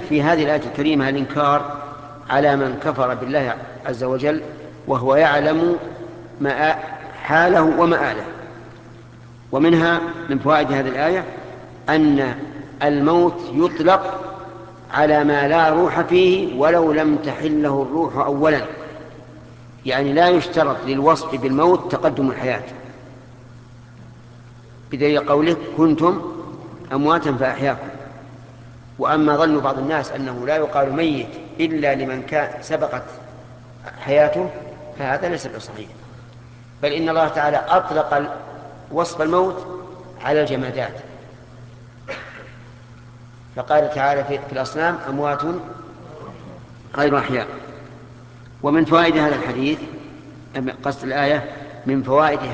في هذه الآية الكريمة الإنكار على من كفر بالله عز وجل وهو يعلم حاله ومآله. ومنها من فوائد هذه الآية أن الموت يطلق على ما لا روح فيه ولو لم تحله الروح أولا، يعني لا يشترط للوصف بالموت تقدم الحياة، بدليل قوله كنتم أمواتا فأحياكم. وأما ظن بعض الناس أنه لا يقال ميت إلا لمن كان سبقت حياته فهذا ليس بصحيح، بل إن الله تعالى أطلق وصف الموت على الجمادات، فقال تعالى في الأصنام أموات غير أحياء. ومن فوائد هذا الحديث قصد الآية من فوائد